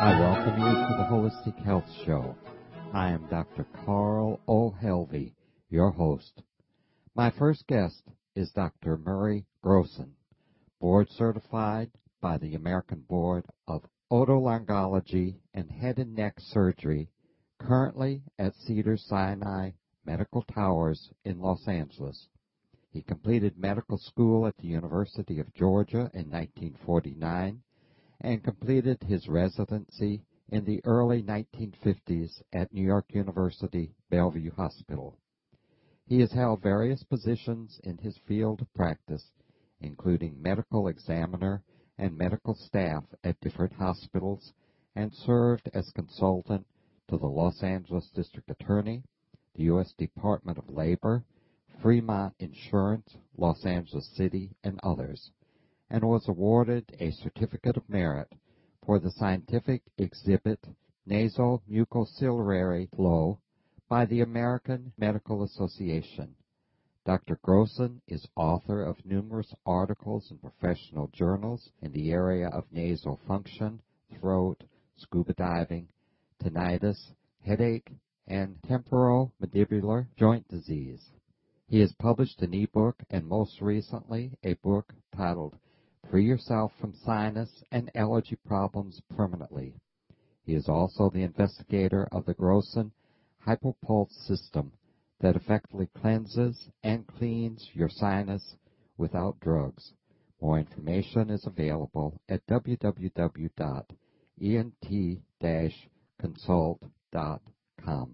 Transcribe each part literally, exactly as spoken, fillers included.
I welcome you to the Holistic Health Show. I am Doctor Carl O. Helvey, your host. My first guest is Doctor Murray Grossen, board certified by the American Board of Otolaryngology and Head and Neck Surgery, currently at Cedars-Sinai Medical Towers in Los Angeles. He completed medical school at the University of Georgia in nineteen forty-nine and completed his residency in the early nineteen fifties at New York University Bellevue Hospital. He has held various positions in his field of practice, including medical examiner and medical staff at different hospitals, and served as consultant to the Los Angeles District Attorney, the U S Department of Labor, Fremont Insurance, Los Angeles City, and others, and was awarded a Certificate of Merit for the scientific exhibit Nasomucociliary Flow by the American Medical Association. Doctor Grossen is author of numerous articles in professional journals in the area of nasal function, throat, scuba diving, tinnitus, headache, and temporomandibular joint disease. He has published an e-book and most recently a book titled Free Yourself from Sinus and Allergy Problems Permanently. He is also the investigator of the Grossen Hypopulse system that effectively cleanses and cleans your sinus without drugs. More information is available at w w w dot e n t dash consult dot com.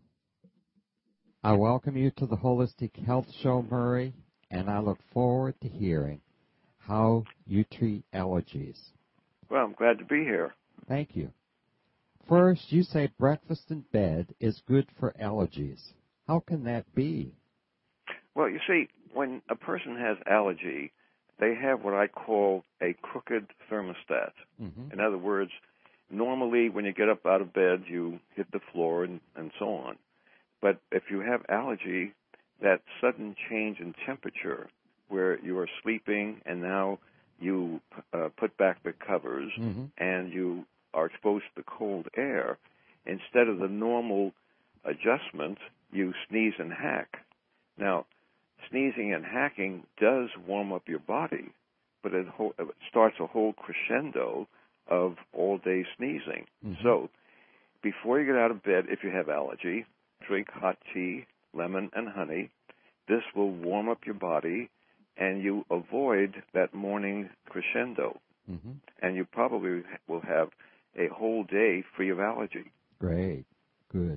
I welcome you to the Holistic Health Show, Murray, and I look forward to hearing how you treat allergies. Well, I'm glad to be here. Thank you. First, you say breakfast in bed is good for allergies. How can that be? Well, you see, when a person has allergy, they have what I call a crooked thermostat. Mm-hmm. In other words, normally when you get up out of bed, you hit the floor and, and so on. But if you have allergy, that sudden change in temperature where you are sleeping and now you uh, put back the covers mm-hmm. and you are exposed to the cold air, instead of the normal adjustment, you sneeze and hack. Now, sneezing and hacking does warm up your body, but it, ho- it starts a whole crescendo of all-day sneezing. Mm-hmm. So before you get out of bed, if you have allergy, drink hot tea, lemon, and honey. This will warm up your body, and you avoid that morning crescendo. Mm-hmm. And you probably will have a whole day free of allergy. Great. Good.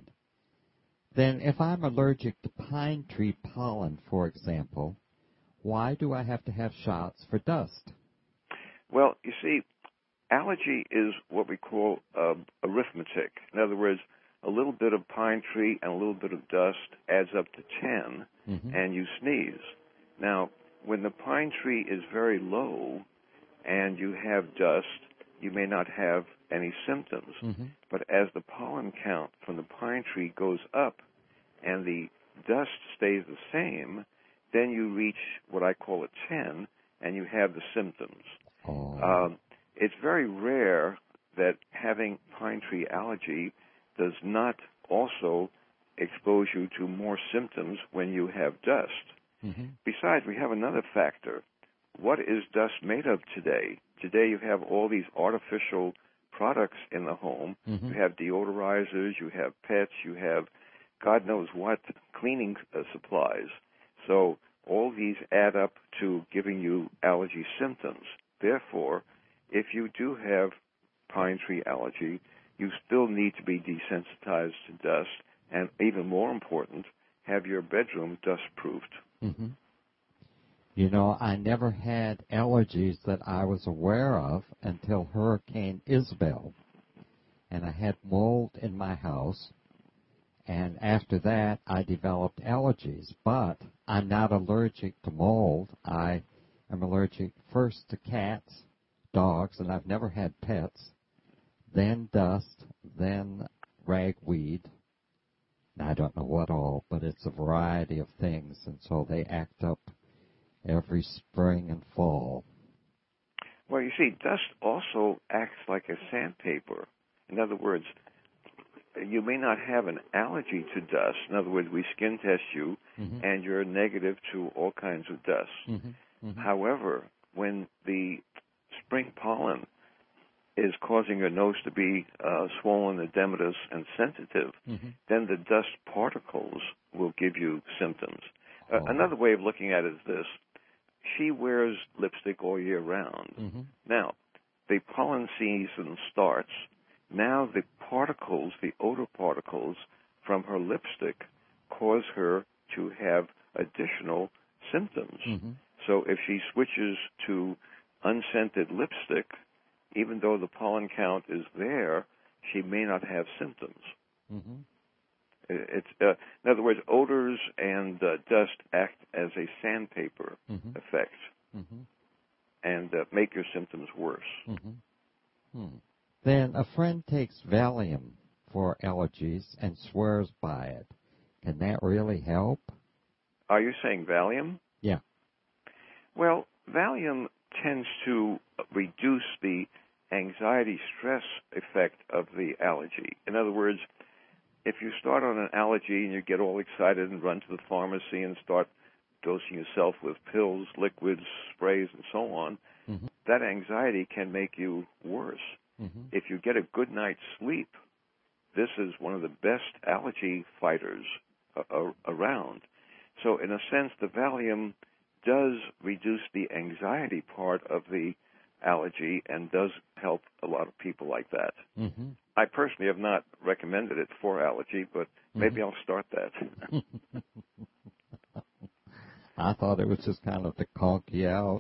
Then if I'm allergic to pine tree pollen, for example, why do I have to have shots for dust? Well, you see, allergy is what we call uh, arithmetic. In other words, a little bit of pine tree and a little bit of dust adds up to ten, mm-hmm. and you sneeze. Now, when the pine tree is very low and you have dust, you may not have any symptoms. Mm-hmm. But as the pollen count from the pine tree goes up and the dust stays the same, then you reach what I call a ten, and you have the symptoms. Oh. Um, it's very rare that having pine tree allergy does not also expose you to more symptoms when you have dust. Mm-hmm. Besides, we have another factor. What is dust made of today? Today you have all these artificial products in the home. Mm-hmm. You have deodorizers, you have pets, you have God knows what cleaning uh, supplies. So all these add up to giving you allergy symptoms. Therefore, if you do have pine tree allergy, you still need to be desensitized to dust, and even more important, have your bedroom dust-proofed. Mm-hmm. You know, I never had allergies that I was aware of until Hurricane Isabel, and I had mold in my house, and after that I developed allergies, but I'm not allergic to mold. I am allergic first to cats, dogs, and I've never had pets, then dust, then ragweed. I don't know what all, but it's a variety of things, and so they act up every spring and fall. Well, you see, dust also acts like a sandpaper. In other words, you may not have an allergy to dust. In other words, we skin test you, mm-hmm. and you're negative to all kinds of dust. Mm-hmm. Mm-hmm. However, when the spring pollen is causing your nose to be uh, swollen, edematous, and sensitive, mm-hmm. then the dust particles will give you symptoms. Uh, oh. Another way of looking at it is this. She wears lipstick all year round. Mm-hmm. Now, the pollen season starts. Now the particles, the odor particles from her lipstick cause her to have additional symptoms. Mm-hmm. So if she switches to unscented lipstick, even though the pollen count is there, she may not have symptoms. Mm-hmm. It's, uh, in other words, odors and uh, dust act as a sandpaper mm-hmm. effect mm-hmm. and uh, make your symptoms worse. Mm-hmm. Hmm. Then a friend takes Valium for allergies and swears by it. Can that really help? Are you saying Valium? Yeah. Well, Valium tends to reduce the anxiety stress effect of the allergy. In other words, if you start on an allergy and you get all excited and run to the pharmacy and start dosing yourself with pills, liquids, sprays, and so on, mm-hmm. that anxiety can make you worse. Mm-hmm. If you get a good night's sleep, this is one of the best allergy fighters uh, around. So in a sense, the Valium does reduce the anxiety part of the allergy and does help a lot of people like that. Mm-hmm. I personally have not recommended it for allergy, but maybe mm-hmm. I'll start that. I thought it was just kind of to conk you out.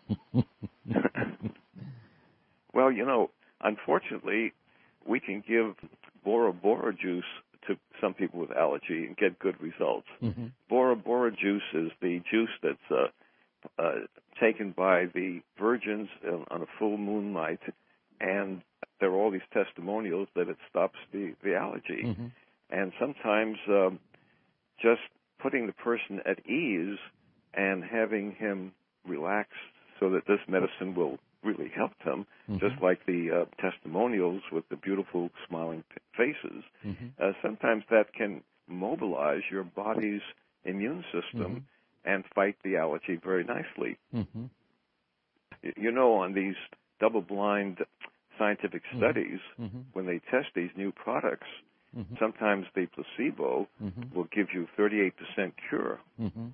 Well, you know, unfortunately, we can give Bora Bora juice to some people with allergy and get good results. Mm-hmm. Bora Bora juice is the juice that's uh, uh, taken by the virgins on a full moon night, and there are all these testimonials that it stops the, the allergy. Mm-hmm. And sometimes um, just putting the person at ease and having him relax so that this medicine will really help them, mm-hmm. just like the uh, testimonials with the beautiful smiling p- faces. Mm-hmm. Uh, sometimes that can mobilize your body's immune system mm-hmm. and fight the allergy very nicely. Mm-hmm. You know, on these double-blind scientific studies, mm-hmm. when they test these new products, mm-hmm. sometimes the placebo mm-hmm. will give you thirty-eight percent cure. Mm-hmm.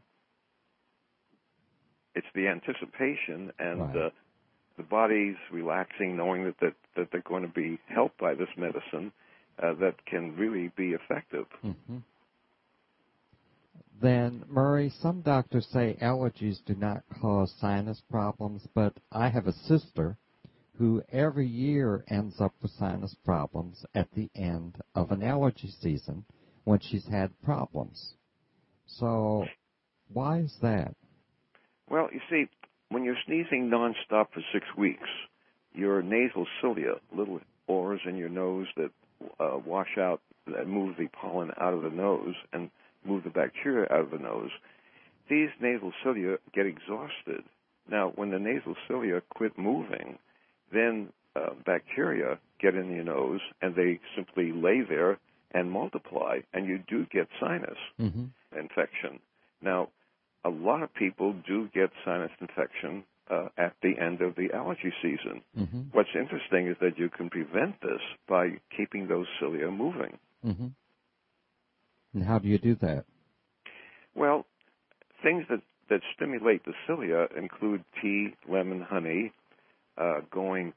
It's the anticipation and right. uh, the body's relaxing, knowing that, that, that they're going to be helped by this medicine uh, that can really be effective. Mm-hmm. Then, Murray, some doctors say allergies do not cause sinus problems, but I have a sister who every year ends up with sinus problems at the end of an allergy season when she's had problems. So why is that? Well, you see, when you're sneezing nonstop for six weeks, your nasal cilia, little oars in your nose that uh, wash out, that move the pollen out of the nose and move the bacteria out of the nose, these nasal cilia get exhausted. Now, when the nasal cilia quit moving, then uh, bacteria get in your nose, and they simply lay there and multiply, and you do get sinus mm-hmm. infection. Now, a lot of people do get sinus infection uh, at the end of the allergy season. Mm-hmm. What's interesting is that you can prevent this by keeping those cilia moving. Mm-hmm. And how do you do that? Well, things that, that stimulate the cilia include tea, lemon, honey, uh, going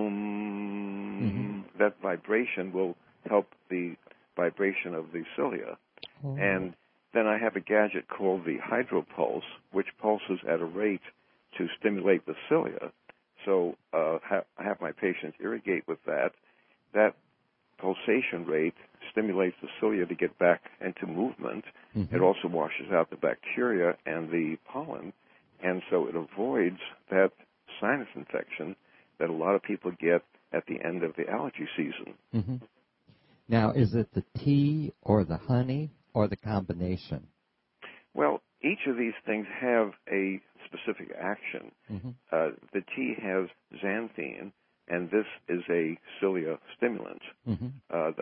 um. Mm-hmm. That vibration will help the vibration of the cilia. Oh. And then I have a gadget called the HydroPulse, which pulses at a rate to stimulate the cilia. So uh, ha- I have my patients irrigate with that. That pulsation rate stimulates the cilia to get back into movement. Mm-hmm. It also washes out the bacteria and the pollen, and so it avoids that sinus infection that a lot of people get at the end of the allergy season. Mm-hmm. Now, is it the tea or the honey or the combination? Well, each of these things have a specific action. Mm-hmm. Uh, the tea has xanthine, and this is a cilia stimulant.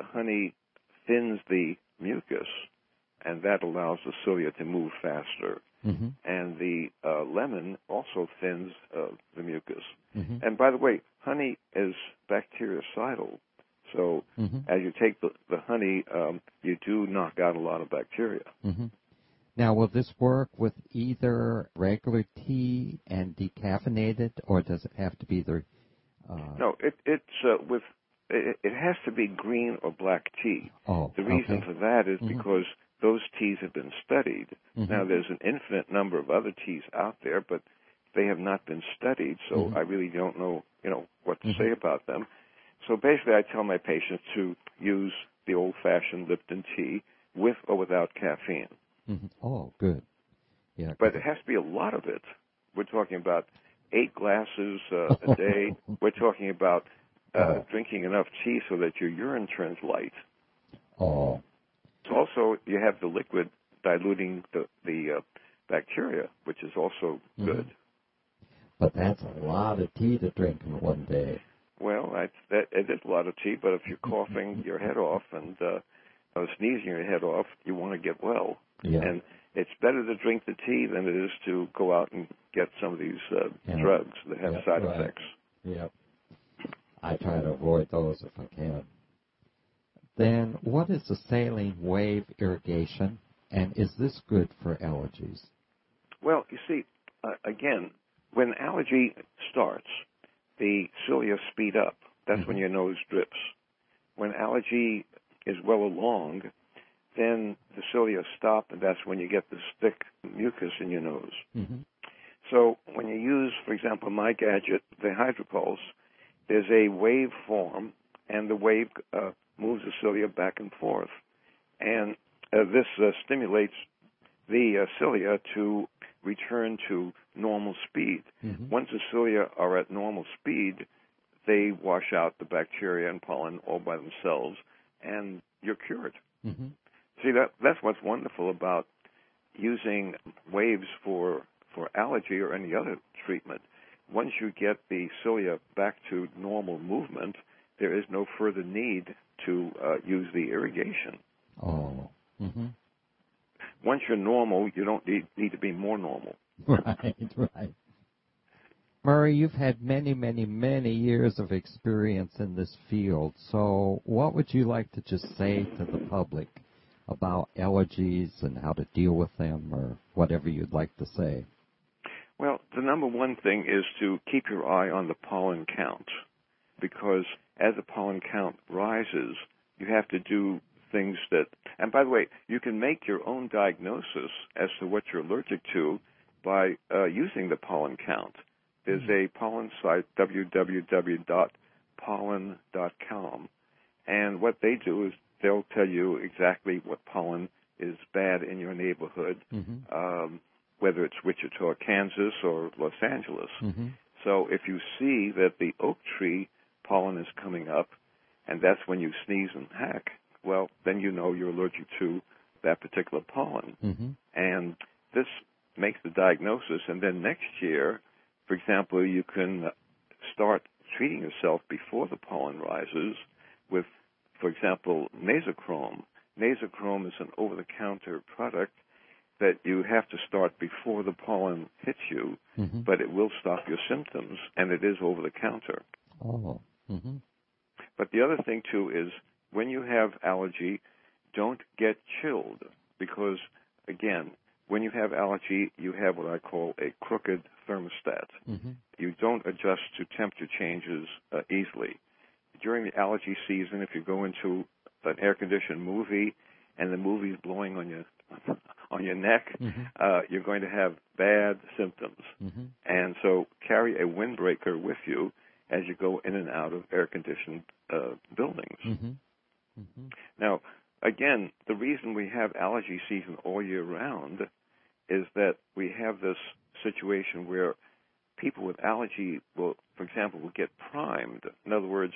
honey thins the mucus, and that allows the cilia to move faster. Mm-hmm. And the uh, lemon also thins uh, the mucus. Mm-hmm. And by the way, honey is bactericidal. So mm-hmm. as you take the, the honey, um, you do knock out a lot of bacteria. Mm-hmm. Now, will this work with either regular tea and decaffeinated, or does it have to be the... Uh... No, it, it's uh, with... It, it has to be green or black tea. Oh, the reason okay. for that is mm-hmm. because those teas have been studied. Mm-hmm. Now, there's an infinite number of other teas out there, but they have not been studied, so mm-hmm. I really don't know, you know, what to mm-hmm. say about them. So basically, I tell my patients to use the old-fashioned Lipton tea with or without caffeine. Mm-hmm. Oh, good. Yeah. But it has to be a lot of it. We're talking about eight glasses uh, a day. We're talking about uh, oh. drinking enough tea so that your urine turns light. Oh. Also, you have the liquid diluting the, the uh, bacteria, which is also mm-hmm. good. But that's a lot of tea to drink in one day. Well, I, that, it is a lot of tea, but if you're coughing your head off and uh, uh, sneezing your head off, you want to get well. Yeah. And it's better to drink the tea than it is to go out and get some of these uh, yeah. drugs that have yep, side right. effects. Yep. I try to avoid those if I can. Then what is the saline wave irrigation, and is this good for allergies? Well, you see, uh, again, when allergy starts, the cilia speed up. That's mm-hmm. when your nose drips. When allergy is well along, then the cilia stop, and that's when you get this thick mucus in your nose. Mm-hmm. So when you use, for example, my gadget, the HydroPulse, there's a wave form, and the wave uh, moves the cilia back and forth. And uh, this uh, stimulates the uh, cilia to return to normal speed. Mm-hmm. Once the cilia are at normal speed, they wash out the bacteria and pollen all by themselves, and you're cured. Mm-hmm. See, that that's what's wonderful about using waves for for allergy or any other treatment. Once you get the cilia back to normal movement, there is no further need to uh, use the irrigation. Oh. Mm-hmm. Once you're normal, you don't need, need to be more normal. Right, right. Murray, you've had many, many, many years of experience in this field. So what would you like to just say to the public about allergies and how to deal with them, or whatever you'd like to say? Well, the number one thing is to keep your eye on the pollen count, because as the pollen count rises, you have to do things that, and by the way, you can make your own diagnosis as to what you're allergic to by uh, using the pollen count. There's a pollen site, w w w dot pollen dot com, and what they do is they'll tell you exactly what pollen is bad in your neighborhood, mm-hmm. um, whether it's Wichita, Kansas, or Los Angeles. Mm-hmm. So if you see that the oak tree pollen is coming up, and that's when you sneeze and hack, well, then you know you're allergic to that particular pollen. Mm-hmm. And this makes the diagnosis, and then next year, for example, you can start treating yourself before the pollen rises with, for example, Nasochrome. Nasochrome is an over-the-counter product that you have to start before the pollen hits you, mm-hmm. but it will stop your symptoms, and it is over-the-counter. Oh. Mm-hmm. But the other thing, too, is when you have allergy, don't get chilled, because, again, when you have allergy, you have what I call a crooked thermostat. Mm-hmm. You don't adjust to temperature changes uh, easily. During the allergy season, if you go into an air-conditioned movie and the movie's blowing on your on your neck, mm-hmm. uh, you're going to have bad symptoms. Mm-hmm. And so carry a windbreaker with you as you go in and out of air-conditioned uh, buildings. Mm-hmm. Mm-hmm. Now, again, the reason we have allergy season all year round is that we have this situation where people with allergy will, for example, will get primed. In other words,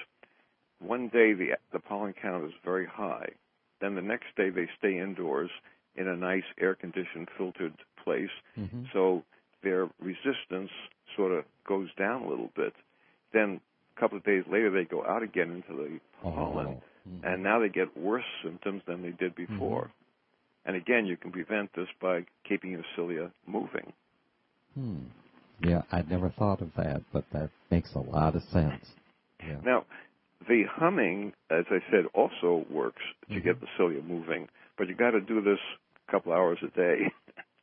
one day the, the pollen count is very high. Then the next day they stay indoors in a nice air-conditioned, filtered place. Mm-hmm. So their resistance sort of goes down a little bit. Then a couple of days later they go out again into the pollen. Mm-hmm. And now they get worse symptoms than they did before. Mm-hmm. And again, you can prevent this by keeping your cilia moving. Hmm. Yeah, I'd never thought of that, but that makes a lot of sense. Yeah. Now, the humming, as I said, also works to mm-hmm. get the cilia moving, but you got to do this a couple hours a day.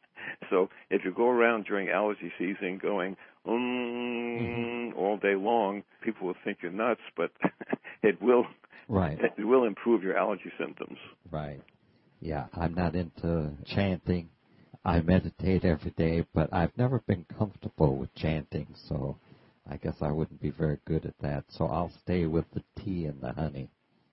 So if you go around during allergy season going mm, mm-hmm. all day long, people will think you're nuts, but it will right. it will improve your allergy symptoms. Right. Yeah, I'm not into chanting. I meditate every day, but I've never been comfortable with chanting, so I guess I wouldn't be very good at that. So I'll stay with the tea and the honey.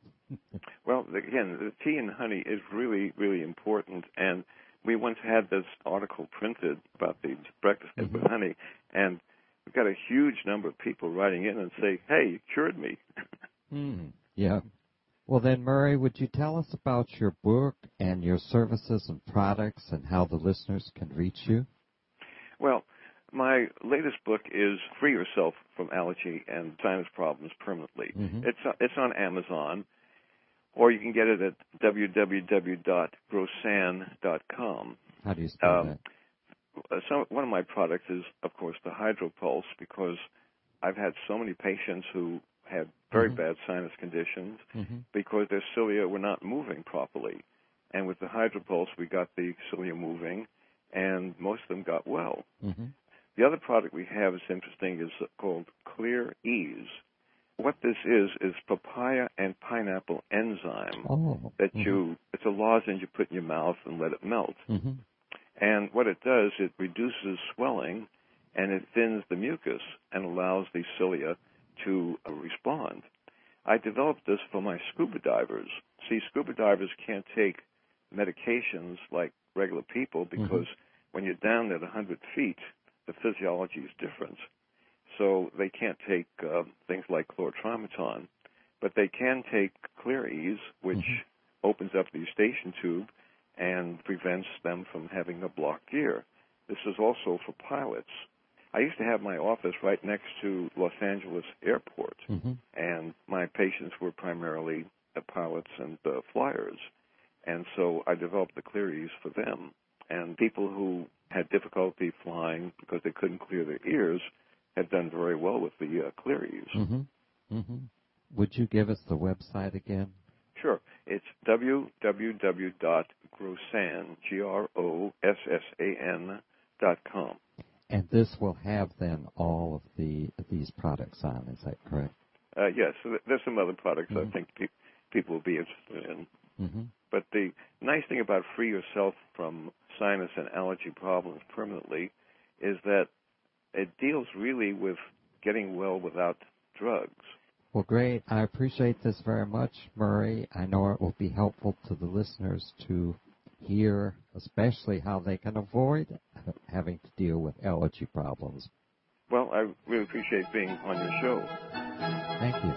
Well, again, the tea and honey is really, really important, and we once had this article printed about the breakfast mm-hmm. with honey, and we've got a huge number of people writing in and say, hey, you cured me. mm, yeah. Well, then, Murray, would you tell us about your book and your services and products and how the listeners can reach you? Well, my latest book is Free Yourself from Allergy and Sinus Problems Permanently. Mm-hmm. It's it's on Amazon, or you can get it at w w w dot grosan dot com. How do you spell um, that? So one of my products is, of course, the HydroPulse, because I've had so many patients who had very mm-hmm. bad sinus conditions mm-hmm. because their cilia were not moving properly. And with the HydroPulse, we got the cilia moving, and most of them got well. Mm-hmm. The other product we have is interesting, is called Clear Ease. What this is is papaya and pineapple enzyme oh. that mm-hmm. you, it's a lozenge you put in your mouth and let it melt. Mm-hmm. And what it does, it reduces swelling, and it thins the mucus and allows the cilia to uh, respond. I developed this for my scuba divers. See, scuba divers can't take medications like regular people because mm-hmm. when you're down at one hundred feet, the physiology is different. So they can't take uh, things like chlorotrimazole, but they can take Clear Ease, which mm-hmm. opens up the eustachian tube and prevents them from having a blocked ear. This is also for pilots. I used to have my office right next to Los Angeles Airport, mm-hmm. and my patients were primarily uh, pilots and uh, flyers. And so I developed the Clear Ease for them. And people who had difficulty flying because they couldn't clear their ears have done very well with the uh, Clear Ease. Mm-hmm. Mm-hmm. Would you give us the website again? Sure. It's w w w dot grosan, G R O S S A N, dot com. And this will have then all of the these products on, is that correct? Uh, yes. So there's some other products mm-hmm. I think pe- people will be interested in. Mm-hmm. But the nice thing about Free Yourself from Sinus and Allergy Problems Permanently is that it deals really with getting well without drugs. Well, great. I appreciate this very much, Murray. I know it will be helpful to the listeners to hear, especially how they can avoid having to deal with allergy problems. Well, I really appreciate being on your show. Thank you.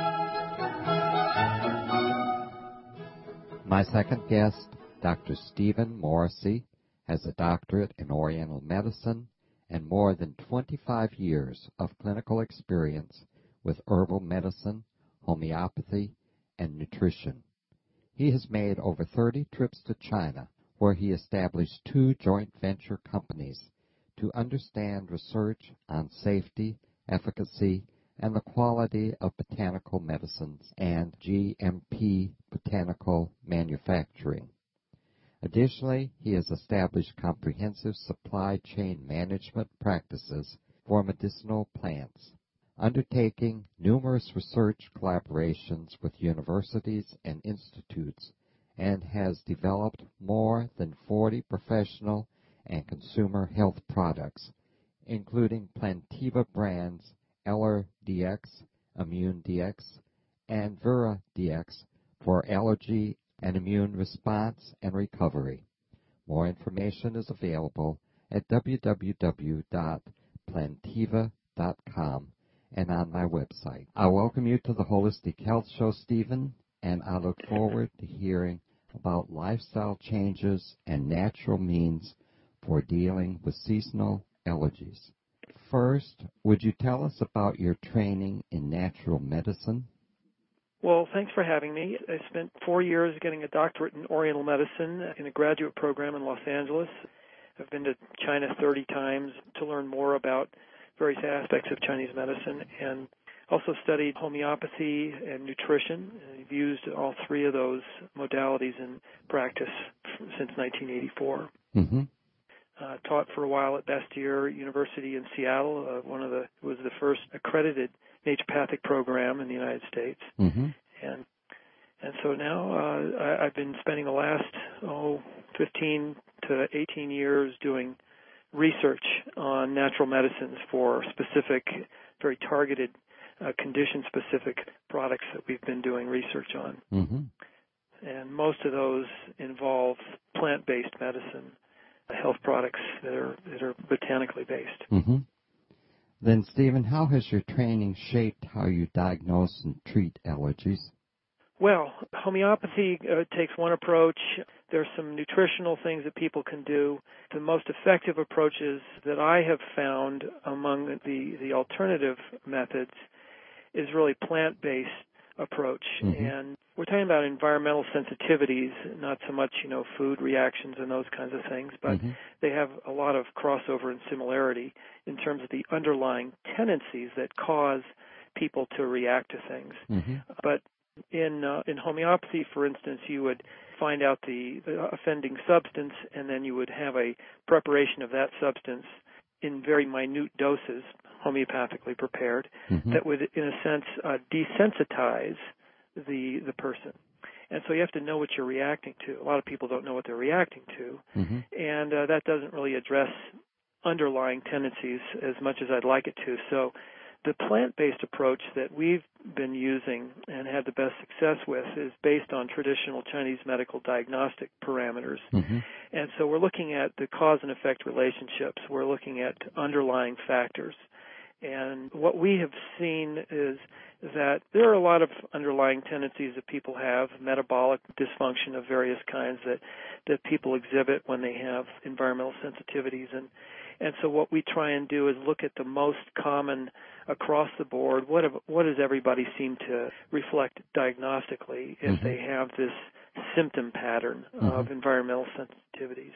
My second guest, Doctor Stephen Morrissey, has a doctorate in Oriental Medicine and more than twenty-five years of clinical experience with herbal medicine, homeopathy, and nutrition. He has made over thirty trips to China, where he established two joint venture companies to understand research on safety, efficacy, and the quality of botanical medicines and G M P botanical manufacturing. Additionally, he has established comprehensive supply chain management practices for medicinal plants, undertaking numerous research collaborations with universities and institutes, and has developed more than forty professional and consumer health products, including Plantiva brands Eller D X, Immune D X, and Vera D X for allergy and immune response and recovery. More information is available at w w w dot plantiva dot com and on my website. I welcome you to the Holistic Health Show, Stephen, and I look forward to hearing about lifestyle changes and natural means for dealing with seasonal allergies. First, would you tell us about your training in natural medicine? Well, thanks for having me. I spent four years getting a doctorate in Oriental medicine in a graduate program in Los Angeles. I've been to China thirty times to learn more about various aspects of Chinese medicine, and also studied homeopathy and nutrition. I've used all three of those modalities in practice since nineteen eighty-four. Mm-hmm. Uh, taught for a while at Bastyr University in Seattle. Uh, one of the was the first accredited naturopathic program in the United States, mm-hmm. and and so now uh, I, I've been spending the last oh fifteen to eighteen years doing research on natural medicines for specific, very targeted, uh, condition-specific products that we've been doing research on, mm-hmm. and most of those involve plant-based medicine, health products that are that are botanically based. Mm-hmm. Then, Stephen, how has your training shaped how you diagnose and treat allergies? Well, homeopathy uh, takes one approach. There's some nutritional things that people can do. The most effective approaches that I have found among the, the alternative methods is really plant-based approach. Mm-hmm. And we're talking about environmental sensitivities, not so much, you know, food reactions and those kinds of things, but mm-hmm. they have a lot of crossover and similarity in terms of the underlying tendencies that cause people to react to things. Mm-hmm. But in uh, in homeopathy, for instance, you would find out the, the offending substance, and then you would have a preparation of that substance in very minute doses, homeopathically prepared, mm-hmm. that would, in a sense, uh, desensitize the the person. And so you have to know what you're reacting to. A lot of people don't know what they're reacting to, mm-hmm. and uh, that doesn't really address underlying tendencies as much as I'd like it to. So the plant-based approach that we've been using and had the best success with is based on traditional Chinese medical diagnostic parameters. Mm-hmm. And so we're looking at the cause and effect relationships. We're looking at underlying factors. And what we have seen is that there are a lot of underlying tendencies that people have, metabolic dysfunction of various kinds that, that people exhibit when they have environmental sensitivities. And, and so what we try and do is look at the most common across the board. What, have, what does everybody seem to reflect diagnostically if mm-hmm. they have this symptom pattern mm-hmm. of environmental sensitivities?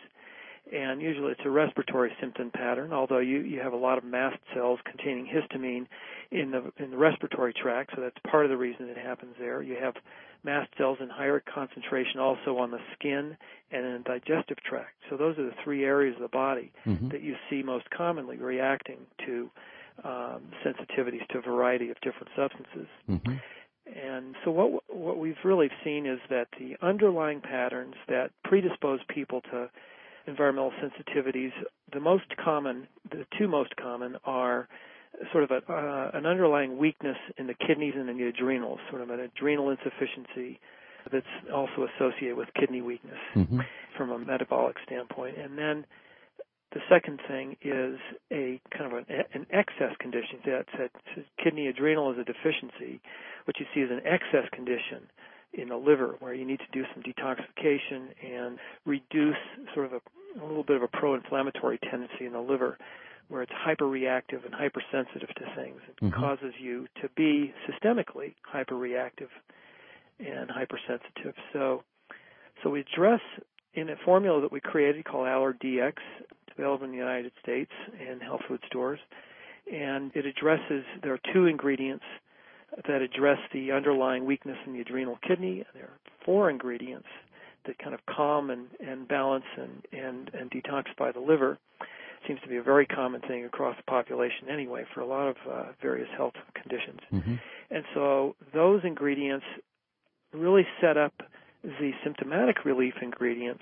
And usually it's a respiratory symptom pattern, although you, you have a lot of mast cells containing histamine in the in the respiratory tract, so that's part of the reason it happens there. You have mast cells in higher concentration also on the skin and in the digestive tract. So those are the three areas of the body mm-hmm. that you see most commonly reacting to um, sensitivities to a variety of different substances. Mm-hmm. And so what what we've really seen is that the underlying patterns that predispose people to environmental sensitivities, the most common, the two most common are sort of a, uh, an underlying weakness in the kidneys and in the adrenals, sort of an adrenal insufficiency that's also associated with kidney weakness mm-hmm. from a metabolic standpoint. And then the second thing is a kind of an, an excess condition. That's that kidney adrenal is a deficiency. What you see is an excess condition in the liver, where you need to do some detoxification and reduce sort of a, a little bit of a pro-inflammatory tendency in the liver, where it's hyperreactive and hypersensitive to things. It mm-hmm. causes you to be systemically hyperreactive and hypersensitive. So, so we address in a formula that we created called AllerDX. It's available in the United States in health food stores, and it addresses. There are two ingredients that address the underlying weakness in the adrenal kidney. There are four ingredients that kind of calm and, and balance and, and, and detoxify the liver. It seems to be a very common thing across the population anyway for a lot of uh, various health conditions. Mm-hmm. And so those ingredients really set up the symptomatic relief ingredients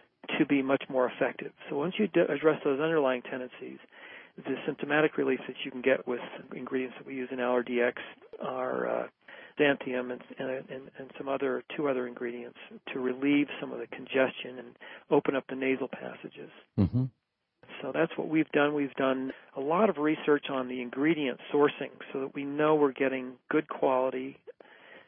to be much more effective. So once you d- address those underlying tendencies, the symptomatic relief that you can get with ingredients that we use in AllerDX are uh, xanthium and, and, and, and some other, two other ingredients to relieve some of the congestion and open up the nasal passages. Mm-hmm. So that's what we've done. We've done a lot of research on the ingredient sourcing so that we know we're getting good quality,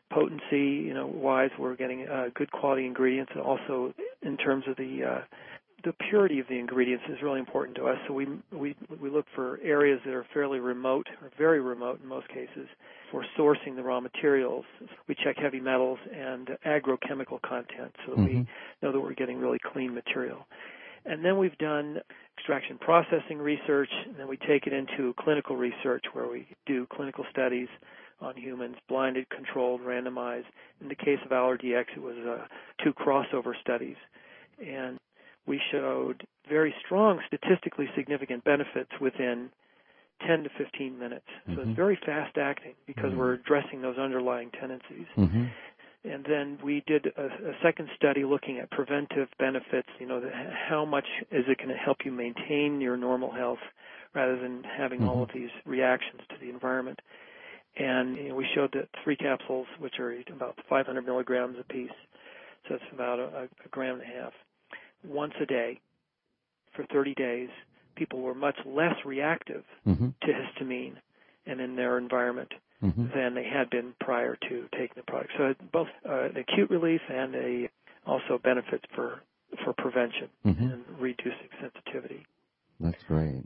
potency, you know, wise, we're getting uh, good quality ingredients, and also in terms of the uh, the purity of the ingredients is really important to us. So we we we look for areas that are fairly remote, or very remote in most cases, for sourcing the raw materials. We check heavy metals and agrochemical content so that mm-hmm. we know that we're getting really clean material. And then we've done extraction processing research, and then we take it into clinical research where we do clinical studies on humans, blinded, controlled, randomized. In the case of AllerDX, it was uh, two crossover studies. And we showed very strong, statistically significant benefits within ten to fifteen minutes. So mm-hmm. it's very fast acting because mm-hmm. we're addressing those underlying tendencies. Mm-hmm. And then we did a, a second study looking at preventive benefits, you know, the, how much is it going to help you maintain your normal health rather than having mm-hmm. all of these reactions to the environment. And you know, we showed that three capsules, which are about five hundred milligrams apiece, so it's about a, a gram and a half, once a day for thirty days, people were much less reactive mm-hmm. to histamine and in their environment mm-hmm. than they had been prior to taking the product. So both uh, an acute relief and a also benefits for for prevention mm-hmm. and reducing sensitivity. That's great.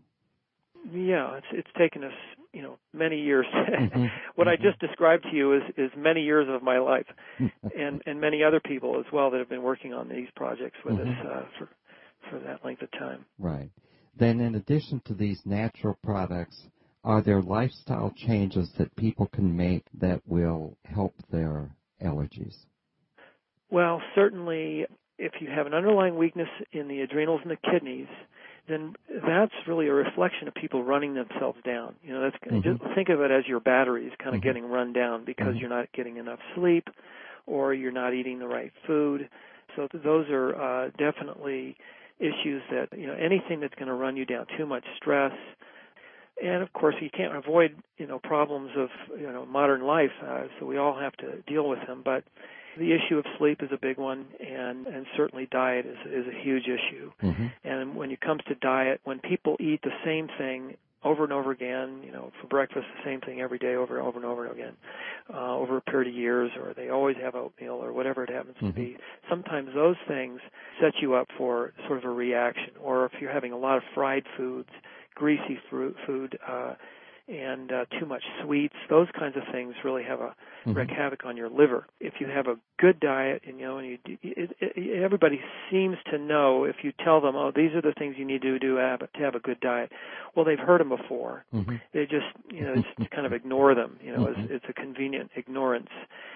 Yeah, it's it's taken us, you know, many years. Mm-hmm. What mm-hmm. I just described to you is, is many years of my life, and and many other people as well that have been working on these projects with mm-hmm. us uh, for for that length of time. Right. Then, in addition to these natural products, are there lifestyle changes that people can make that will help their allergies? Well, certainly, if you have an underlying weakness in the adrenals and the kidneys, then that's really a reflection of people running themselves down. You know, that's mm-hmm. just think of it as your batteries kind of mm-hmm. getting run down because mm-hmm. you're not getting enough sleep or you're not eating the right food. So those are uh, definitely issues that, you know, anything that's going to run you down, too much stress. And, of course, you can't avoid, you know, problems of, you know, modern life, uh, so we all have to deal with them. But the issue of sleep is a big one, and, and certainly diet is, is a huge issue. Mm-hmm. And when it comes to diet, when people eat the same thing over and over again, you know, for breakfast, the same thing every day over and over and over again, uh, over a period of years, or they always have oatmeal or whatever it happens mm-hmm. to be, sometimes those things set you up for sort of a reaction. Or if you're having a lot of fried foods, greasy fruit, food, uh, and uh, too much sweets, those kinds of things really have a mm-hmm. wreak havoc on your liver. If you have a good diet, and you know, and you, it, it, everybody seems to know if you tell them, oh, these are the things you need to do to have, to have a good diet. Well, they've heard them before. Mm-hmm. They just, you know, just kind of ignore them. You know, mm-hmm. it's, it's a convenient ignorance.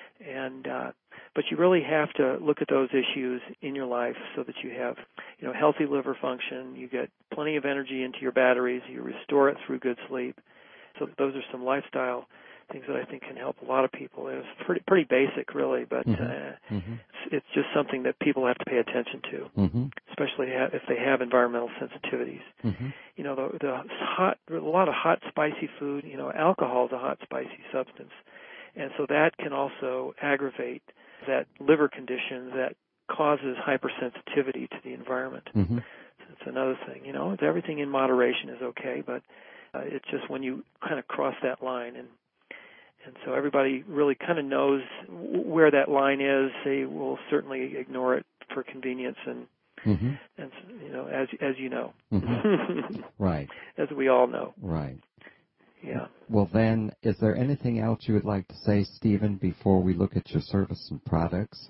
And uh, but you really have to look at those issues in your life so that you have, you know, healthy liver function. You get plenty of energy into your batteries. You restore it through good sleep. So those are some lifestyle things that I think can help a lot of people. It's pretty pretty basic, really, but mm-hmm. Uh, mm-hmm. It's, it's just something that people have to pay attention to, mm-hmm. especially if they have environmental sensitivities. Mm-hmm. You know, the, the hot, a lot of hot, spicy food. You know, alcohol is a hot, spicy substance, and so that can also aggravate that liver condition that causes hypersensitivity to the environment. Mm-hmm. So it's another thing. You know, it's everything in moderation is okay, but Uh, it's just when you kind of cross that line, and and so everybody really kind of knows where that line is. They will certainly ignore it for convenience, and mm-hmm. and you know, as as you know, mm-hmm. right, as we all know, right. Yeah. Well, then, is there anything else you would like to say, Stephen, before we look at your service and products?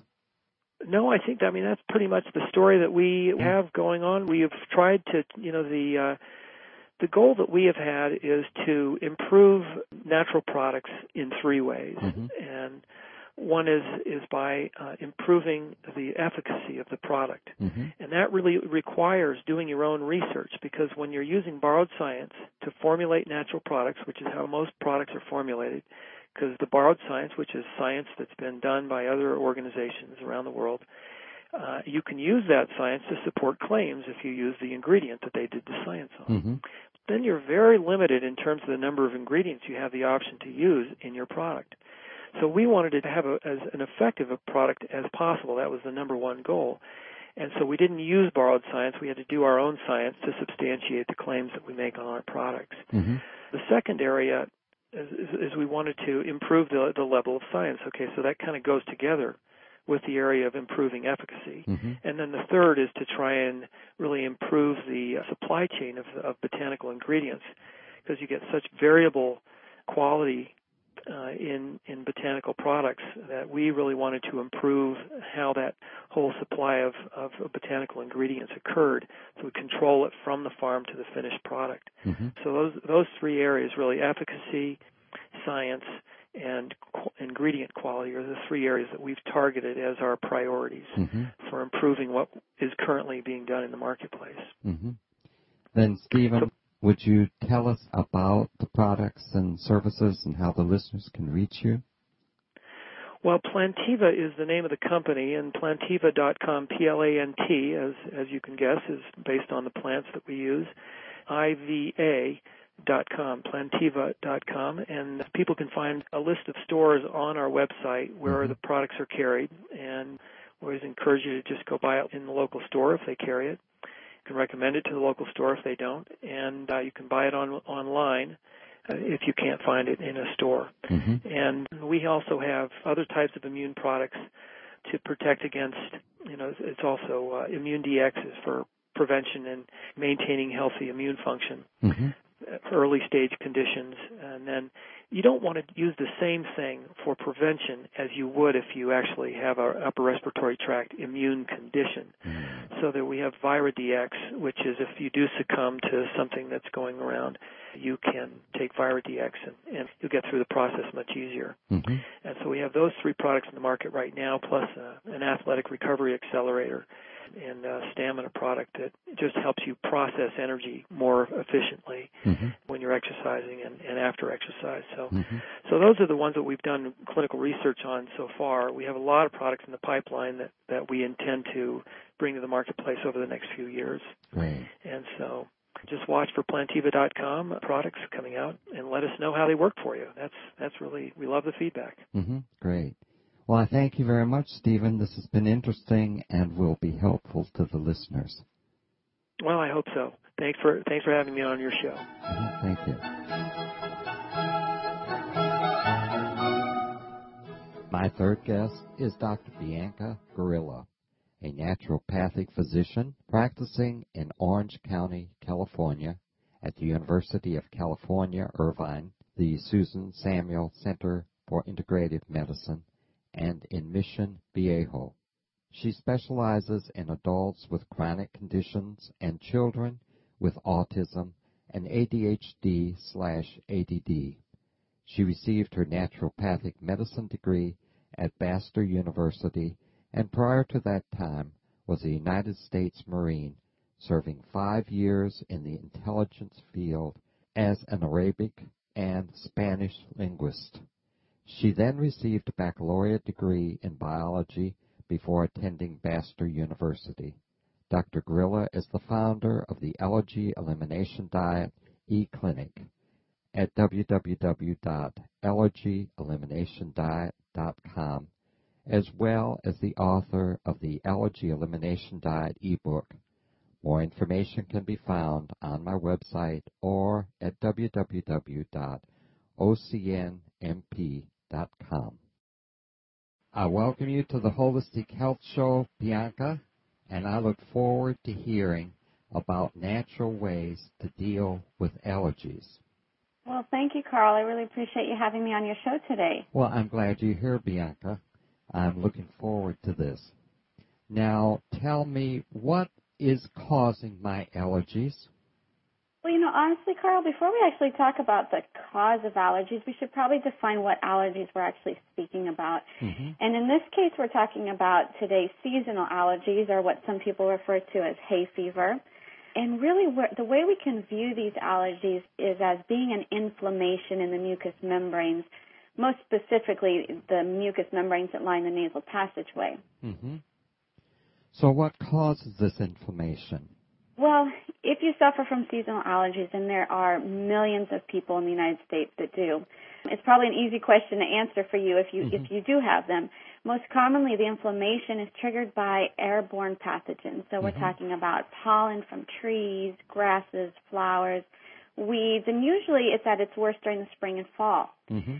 No, I think I mean that's pretty much the story that we have going on. We have tried to, you know, the. Uh, The goal that we have had is to improve natural products in three ways. Mm-hmm. And one is, is by uh, improving the efficacy of the product. Mm-hmm. And that really requires doing your own research, because when you're using borrowed science to formulate natural products, which is how most products are formulated, because the borrowed science, which is science that's been done by other organizations around the world, Uh, you can use that science to support claims if you use the ingredient that they did the science on. Mm-hmm. Then you're very limited in terms of the number of ingredients you have the option to use in your product. So we wanted to have a, as an effective a product as possible. That was the number one goal. And so we didn't use borrowed science. We had to do our own science to substantiate the claims that we make on our products. Mm-hmm. The second area is, is we wanted to improve the, the level of science. Okay, so that kind of goes together with the area of improving efficacy. Mm-hmm. And then the third is to try and really improve the supply chain of, of botanical ingredients, because you get such variable quality uh, in in botanical products that we really wanted to improve how that whole supply of, of botanical ingredients occurred, so we control it from the farm to the finished product. Mm-hmm. So those those three areas, really, efficacy, science, and qu- ingredient quality, are the three areas that we've targeted as our priorities mm-hmm. for improving what is currently being done in the marketplace. Mm-hmm. Then, Stephen, So, would you tell us about the products and services and how the listeners can reach you? well, Plantiva is the name of the company, and plantiva dot com, P L A N T, as as you can guess, is based on the plants that we use, I V A dot com, plantiva dot com, and people can find a list of stores on our website where mm-hmm. the products are carried, and we always encourage you to just go buy it in the local store if they carry it. You can recommend it to the local store if they don't, and uh, you can buy it on online uh, if you can't find it in a store. Mm-hmm. And we also have other types of immune products to protect against, you know, it's also uh, Immune D X is for prevention and maintaining healthy immune function. Mm-hmm. Early stage conditions, and then you don't want to use the same thing for prevention as you would if you actually have an upper respiratory tract immune condition. Mm-hmm. So that we have ViraDX, which is if you do succumb to something that's going around, you can take ViraDX and, and you'll get through the process much easier. Mm-hmm. And so we have those three products in the market right now, plus uh, an athletic recovery accelerator and a stamina product that just helps you process energy more efficiently mm-hmm. when you're exercising and, and after exercise. So, mm-hmm. so those are the ones that we've done clinical research on so far. We have a lot of products in the pipeline that, that we intend to bring to the marketplace over the next few years. Great. And so just watch for plantiva dot com products coming out and let us know how they work for you. That's that's really, we love the feedback. Mm-hmm. Great. Well, I thank you very much, Stephen. This has been interesting and will be helpful to the listeners. Well, I hope so. Thanks for thanks for having me on your show. Mm-hmm. Thank you. My third guest is Doctor Bianca Gorilla, a naturopathic physician practicing in Orange County, California, at the University of California, Irvine, the Susan Samuel Center for Integrative Medicine, and in Mission Viejo. She specializes in adults with chronic conditions and children with autism and A D H D slash A D D. She received her naturopathic medicine degree at Bastyr University, and prior to that time was a United States Marine, serving five years in the intelligence field as an Arabic and Spanish linguist. She then received a baccalaureate degree in biology before attending Bastyr University. Doctor Gorilla is the founder of the Allergy Elimination Diet e-Clinic at w w w dot allergy elimination diet dot com, as well as the author of the Allergy Elimination Diet ebook. More information can be found on my website or at w w w dot o c n m p dot com. I welcome you to the Holistic Health Show, Bianca, and I look forward to hearing about natural ways to deal with allergies. Well, thank you, Carl. I really appreciate you having me on your show today. Well, I'm glad you're here, Bianca. I'm looking forward to this. Now, tell me, what is causing my allergies? Well, you know, honestly, Carl, before we actually talk about the cause of allergies, we should probably define what allergies we're actually speaking about. Mm-hmm. And in this case, we're talking about today's seasonal allergies, or what some people refer to as hay fever. And really, the way we can view these allergies is as being an inflammation in the mucous membranes, most specifically the mucous membranes that line the nasal passageway. Mm-hmm. So what causes this inflammation? Well, if you suffer from seasonal allergies, and there are millions of people in the United States that do, it's probably an easy question to answer for you if you mm-hmm. if you do have them. Most commonly, the inflammation is triggered by airborne pathogens. So we're mm-hmm. talking about pollen from trees, grasses, flowers, weeds, and usually it's at its worst during the spring and fall. Mm-hmm.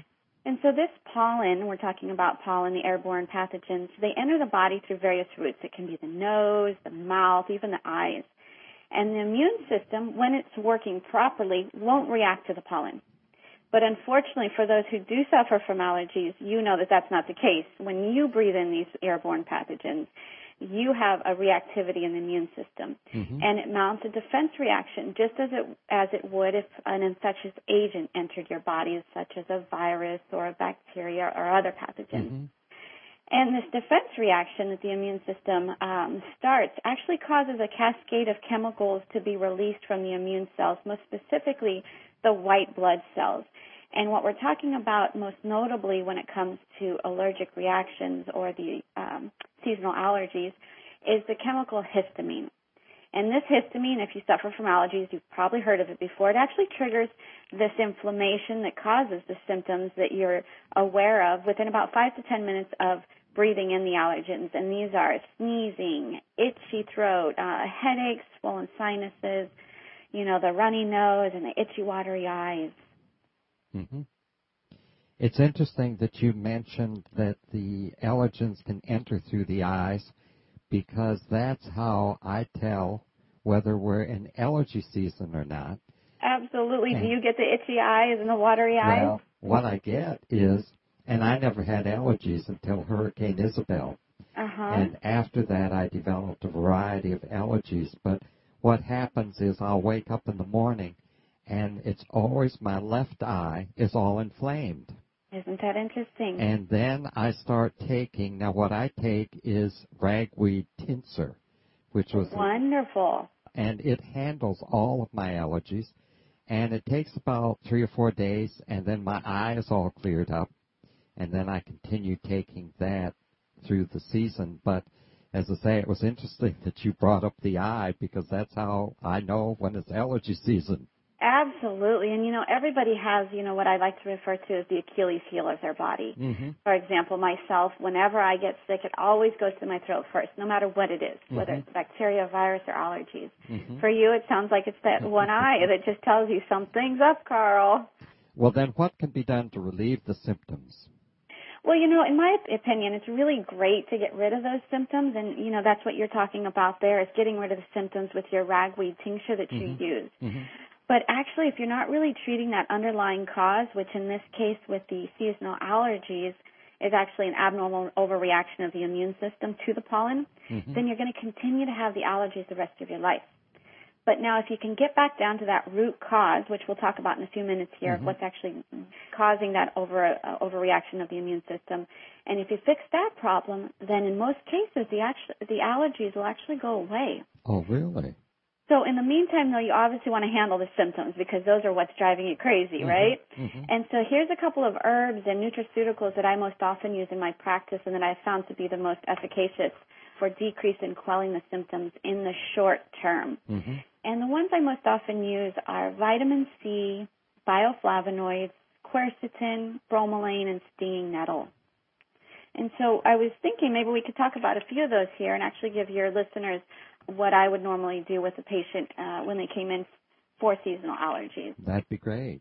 And so this pollen, we're talking about pollen, the airborne pathogens, they enter the body through various routes. It can be the nose, the mouth, even the eyes. And the immune system, when it's working properly, won't react to the pollen. But unfortunately, for those who do suffer from allergies, you know that that's not the case. When you breathe in these airborne pathogens, you have a reactivity in the immune system, mm-hmm. and it mounts a defense reaction just as it as it would if an infectious agent entered your body, such as a virus or a bacteria or other pathogens. Mm-hmm. And this defense reaction that the immune system um, starts actually causes a cascade of chemicals to be released from the immune cells, most specifically the white blood cells. And what we're talking about most notably when it comes to allergic reactions or the um, seasonal allergies is the chemical histamine. And this histamine, if you suffer from allergies, you've probably heard of it before, it actually triggers this inflammation that causes the symptoms that you're aware of within about five to ten minutes of breathing in the allergens. And these are sneezing, itchy throat, uh, headaches, swollen sinuses, you know, the runny nose and the itchy, watery eyes. Mm-hmm. It's interesting that you mentioned that the allergens can enter through the eyes, because that's how I tell whether we're in allergy season or not. Absolutely. And, do you get the itchy eyes and the watery eyes? Well, what I get is, and I never had allergies until Hurricane Isabel. Uh-huh. And after that, I developed a variety of allergies. But what happens is I'll wake up in the morning, and it's always my left eye is all inflamed. Isn't that interesting? And then I start taking, now what I take is ragweed tincture, which was wonderful. A, and it handles all of my allergies. And it takes about three or four days, and then my eye is all cleared up. And then I continue taking that through the season. But as I say, it was interesting that you brought up the eye, because that's how I know when it's allergy season. Absolutely. And, you know, everybody has, you know, what I like to refer to as the Achilles heel of their body. Mm-hmm. For example, myself, whenever I get sick, it always goes to my throat first, no matter what it is, mm-hmm. whether it's bacteria, virus, or allergies. Mm-hmm. For you, it sounds like it's that one eye that just tells you something's up, Carl. Well, then what can be done to relieve the symptoms? Well, you know, in my opinion, it's really great to get rid of those symptoms, and, you know, that's what you're talking about there, is getting rid of the symptoms with your ragweed tincture that mm-hmm. you use. Mm-hmm. But actually, if you're not really treating that underlying cause, which in this case with the seasonal allergies is actually an abnormal overreaction of the immune system to the pollen, mm-hmm. then you're going to continue to have the allergies the rest of your life. But now if you can get back down to that root cause, which we'll talk about in a few minutes here, mm-hmm. of what's actually causing that over uh, overreaction of the immune system, and if you fix that problem, then in most cases the, actu- the allergies will actually go away. Oh, really? So in the meantime, though, you obviously want to handle the symptoms, because those are what's driving you crazy, mm-hmm, right? Mm-hmm. And so here's a couple of herbs and nutraceuticals that I most often use in my practice and that I've found to be the most efficacious for decreasing and quelling the symptoms in the short term. Mm-hmm. And the ones I most often use are vitamin C, bioflavonoids, quercetin, bromelain, and stinging nettle. And so I was thinking maybe we could talk about a few of those here and actually give your listeners what I would normally do with a patient uh, when they came in for seasonal allergies. That'd be great.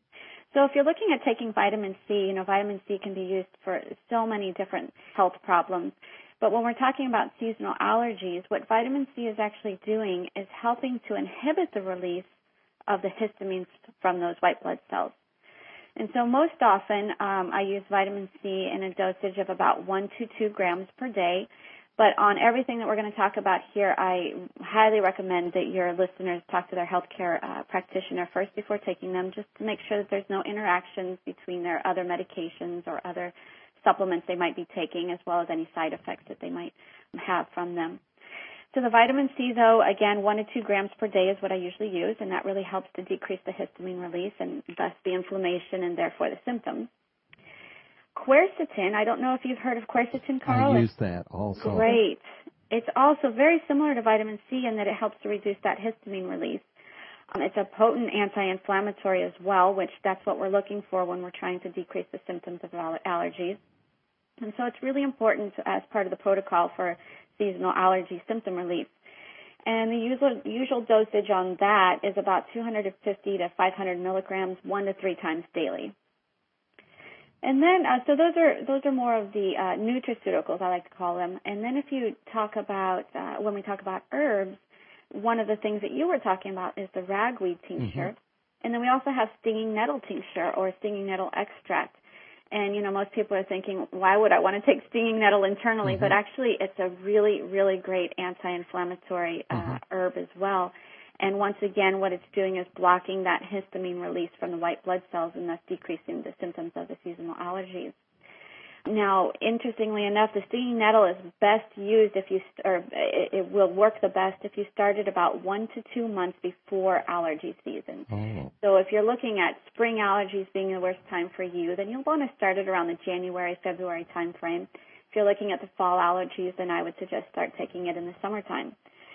So if you're looking at taking vitamin C, you know, vitamin C can be used for so many different health problems. But when we're talking about seasonal allergies, what vitamin C is actually doing is helping to inhibit the release of the histamines from those white blood cells. And so most often um, I use vitamin C in a dosage of about one to two grams per day. But on everything that we're going to talk about here, I highly recommend that your listeners talk to their healthcare uh, practitioner first before taking them, just to make sure that there's no interactions between their other medications or other supplements they might be taking, as well as any side effects that they might have from them. So the vitamin C, though, again, one to two grams per day is what I usually use, and that really helps to decrease the histamine release and thus the inflammation and therefore the symptoms. Quercetin, I don't know if you've heard of quercetin, Carl. I use that also. Great. It's also very similar to vitamin C in that it helps to reduce that histamine release. Um, it's a potent anti-inflammatory as well, which that's what we're looking for when we're trying to decrease the symptoms of aller- allergies. And so it's really important as part of the protocol for seasonal allergy symptom relief. And the usual, usual dosage on that is about two hundred fifty to five hundred milligrams, one to three times daily. And then, uh, so those are those are more of the uh, nutraceuticals, I like to call them. And then if you talk about, uh, when we talk about herbs, one of the things that you were talking about is the ragweed tincture. Mm-hmm. And then we also have stinging nettle tincture or stinging nettle extract. And, you know, most people are thinking, why would I want to take stinging nettle internally? Mm-hmm. But actually, it's a really, really great anti-inflammatory uh, mm-hmm. herb as well. And once again, what it's doing is blocking that histamine release from the white blood cells and thus decreasing the symptoms of the seasonal allergies. Now, interestingly enough, the stinging nettle is best used if you, st- or it, it will work the best if you started about one to two months before allergy season. Oh. So if you're looking at spring allergies being the worst time for you, then you'll want to start it around the January, February time frame. If you're looking at the fall allergies, then I would suggest start taking it in the summertime.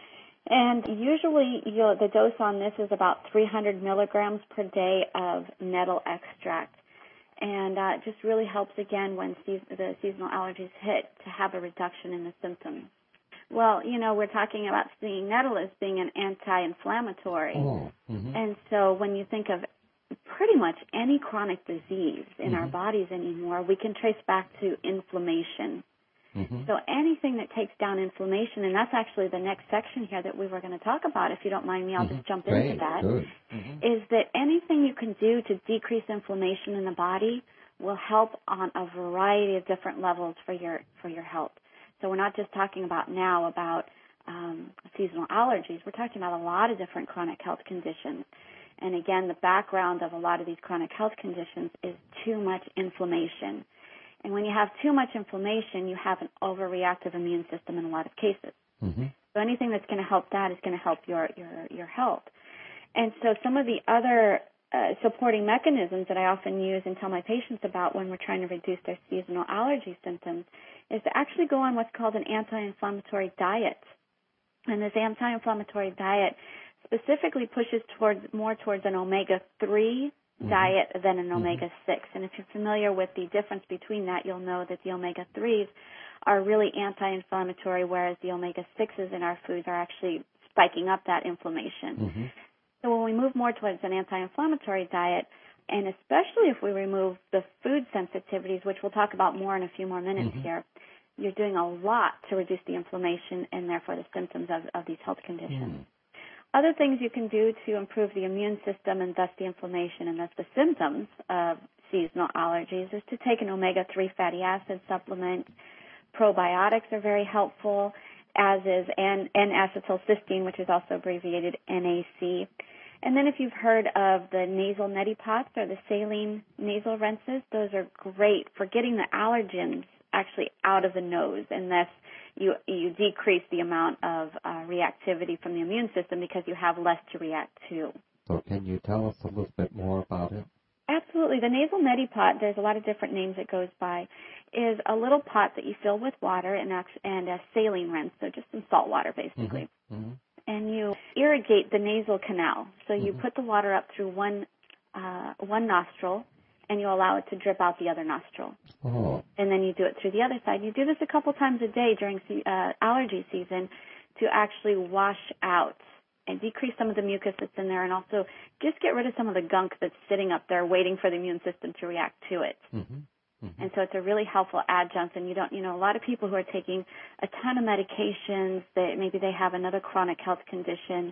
And usually you'll, the dose on this is about three hundred milligrams per day of nettle extract. And uh, it just really helps, again, when se- the seasonal allergies hit, to have a reduction in the symptoms. Well, you know, we're talking about stinging nettle as being an anti-inflammatory. Oh, mm-hmm. And so when you think of pretty much any chronic disease in mm-hmm. our bodies anymore, we can trace back to inflammation. Mm-hmm. So anything that takes down inflammation, and that's actually the next section here that we were going to talk about. If you don't mind me, I'll mm-hmm. just jump Great. into that. Mm-hmm. Is that anything you can do to decrease inflammation in the body will help on a variety of different levels for your for your health. So we're not just talking about now about um, seasonal allergies. We're talking about a lot of different chronic health conditions. And again, the background of a lot of these chronic health conditions is too much inflammation. And when you have too much inflammation, you have an overreactive immune system in a lot of cases. Mm-hmm. So anything that's going to help that is going to help your, your, your health. And so some of the other uh, supporting mechanisms that I often use and tell my patients about when we're trying to reduce their seasonal allergy symptoms is to actually go on what's called an anti-inflammatory diet. And this anti-inflammatory diet specifically pushes towards more towards an omega three Mm-hmm. diet than an omega six. And if you're familiar with the difference between that, you'll know that the omega threes are really anti-inflammatory, whereas the omega sixes in our foods are actually spiking up that inflammation. Mm-hmm. So when we move more towards an anti-inflammatory diet, and especially if we remove the food sensitivities, which we'll talk about more in a few more minutes mm-hmm. here, you're doing a lot to reduce the inflammation and therefore the symptoms of, of these health conditions. Mm. Other things you can do to improve the immune system and thus the inflammation and thus the symptoms of seasonal allergies is to take an omega three fatty acid supplement. Probiotics are very helpful, as is N- N-acetylcysteine, which is also abbreviated N A C. And then if you've heard of the nasal neti pots or the saline nasal rinses, those are great for getting the allergens actually out of the nose, and thus you you decrease the amount of uh, reactivity from the immune system because you have less to react to. So can you tell us a little bit more about it? Absolutely. The nasal neti pot, there's a lot of different names it goes by, is a little pot that you fill with water and, and a saline rinse, so just some salt water basically. Mm-hmm. Mm-hmm. And you irrigate the nasal canal. So you mm-hmm. put the water up through one uh, one nostril, and you allow it to drip out the other nostril. Oh. And then you do it through the other side. You do this a couple times a day during uh, allergy season to actually wash out and decrease some of the mucus that's in there and also just get rid of some of the gunk that's sitting up there waiting for the immune system to react to it. Mm-hmm. Mm-hmm. And so it's a really helpful adjunct. And you don't, you know, a lot of people who are taking a ton of medications, that maybe they have another chronic health condition,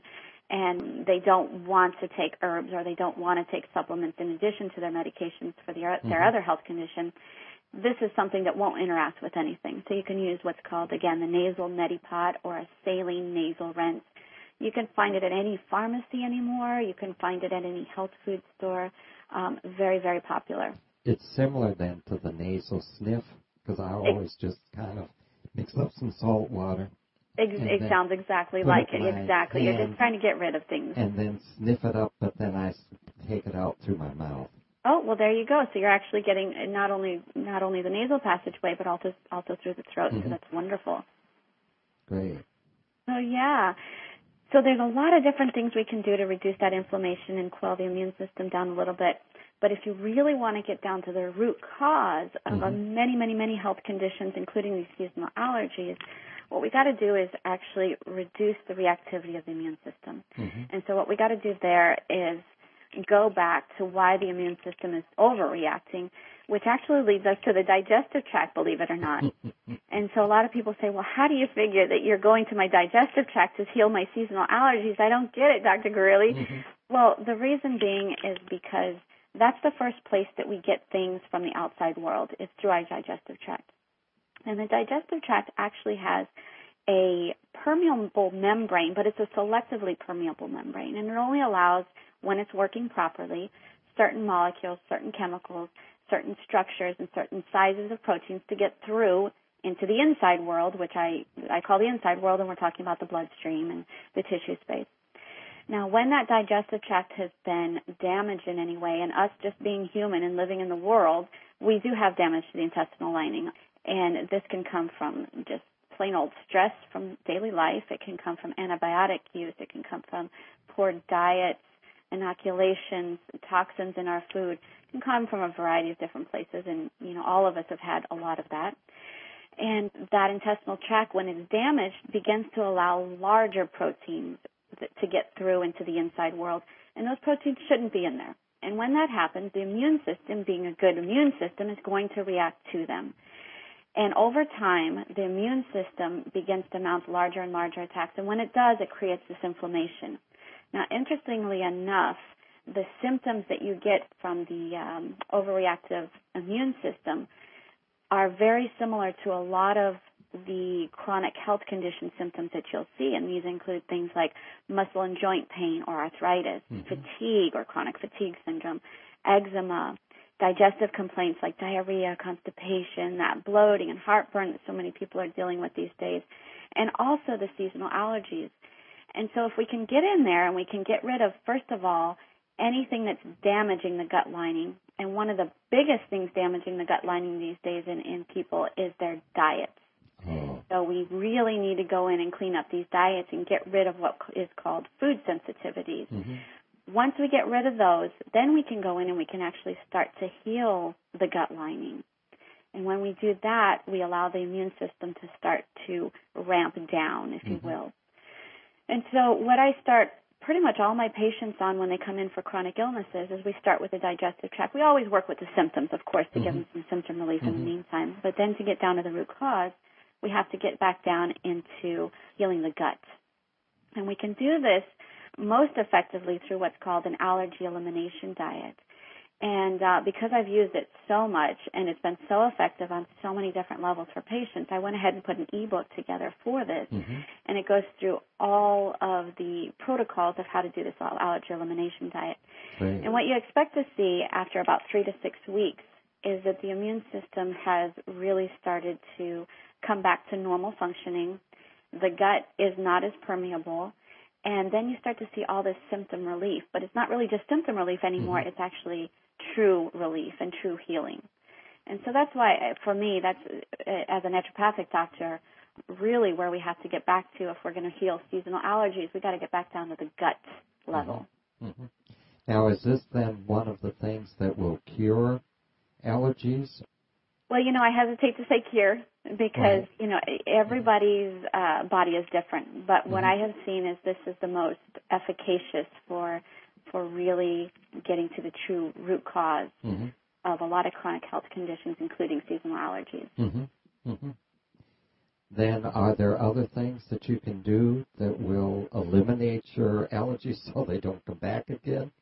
and they don't want to take herbs or they don't want to take supplements in addition to their medications for their, mm-hmm. their other health condition. This is something that won't interact with anything. So you can use what's called, again, the nasal neti pot or a saline nasal rinse. You can find it at any pharmacy anymore. You can find it at any health food store. Um, very, very popular. It's similar then to the nasal sniff, because I always just kind of mix up some salt water. It, it sounds exactly like it. Exactly. You're just trying to get rid of things. And then sniff it up, but then I take it out through my mouth. Oh, well, there you go. So you're actually getting not only not only the nasal passageway, but also also through the throat. Mm-hmm. So that's wonderful. Great. So yeah. So there's a lot of different things we can do to reduce that inflammation and quell the immune system down a little bit. But if you really want to get down to the root cause of mm-hmm. many, many, many health conditions, including these seasonal allergies, what we got to do is actually reduce the reactivity of the immune system. Mm-hmm. And so what we got to do there is go back to why the immune system is overreacting. which actually leads us to the digestive tract, believe it or not. And so a lot of people say, well, how do you figure that you're going to my digestive tract to heal my seasonal allergies? I don't get it, Doctor Gurley. Mm-hmm. Well, the reason being is because that's the first place that we get things from the outside world, is through our digestive tract. And the digestive tract actually has a permeable membrane, but it's a selectively permeable membrane, and it only allows, when it's working properly, certain molecules, certain chemicals, certain structures, and certain sizes of proteins to get through into the inside world, which I, I call the inside world, and we're talking about the bloodstream and the tissue space. Now, when that digestive tract has been damaged in any way, and us just being human and living in the world, we do have damage to the intestinal lining. And this can come from just plain old stress from daily life. It can come from antibiotic use. It can come from poor diets, inoculations, toxins in our food. It can come from a variety of different places, and, you know, all of us have had a lot of that. And that intestinal tract, when it's damaged, begins to allow larger proteins to get through into the inside world, and those proteins shouldn't be in there. And when that happens, the immune system, being a good immune system, is going to react to them. And over time, the immune system begins to mount larger and larger attacks, and when it does, it creates this inflammation. Now, interestingly enough, the symptoms that you get from the um, overreactive immune system are very similar to a lot of the chronic health condition symptoms that you'll see, and these include things like muscle and joint pain or arthritis, mm-hmm. fatigue or chronic fatigue syndrome, eczema, digestive complaints like diarrhea, constipation, that bloating and heartburn that so many people are dealing with these days, and also the seasonal allergies. And so if we can get in there and we can get rid of, first of all, anything that's damaging the gut lining, and one of the biggest things damaging the gut lining these days in, in people is their diets. Oh. So we really need to go in and clean up these diets and get rid of what is called food sensitivities. Mm-hmm. Once we get rid of those, then we can go in and we can actually start to heal the gut lining. And when we do that, we allow the immune system to start to ramp down, if mm-hmm. you will. And so what I start pretty much all my patients on when they come in for chronic illnesses is we start with the digestive tract. We always work with the symptoms, of course, to mm-hmm. give them some symptom relief mm-hmm. in the meantime. But then to get down to the root cause, we have to get back down into healing the gut. And we can do this most effectively through what's called an allergy elimination diet. And uh, because I've used it so much and it's been so effective on so many different levels for patients, I went ahead and put an ebook together for this. Mm-hmm. And it goes through all of the protocols of how to do this allergy elimination diet. Right. And what you expect to see after about three to six weeks is that the immune system has really started to come back to normal functioning. The gut is not as permeable. And then you start to see all this symptom relief. But it's not really just symptom relief anymore. Mm-hmm. It's actually true relief and true healing. And so that's why, for me, that's, as a naturopathic doctor, really where we have to get back to if we're going to heal seasonal allergies. We've got to get back down to the gut level. Mm-hmm. Mm-hmm. Now, is this then one of the things that will cure allergies? Well, you know, I hesitate to say cure because, right. you know, everybody's uh, body is different. But mm-hmm. what I have seen is this is the most efficacious for for really getting to the true root cause mm-hmm. of a lot of chronic health conditions, including seasonal allergies. Mm-hmm. Mm-hmm. Then are there other things that you can do that will eliminate your allergies so they don't come back again?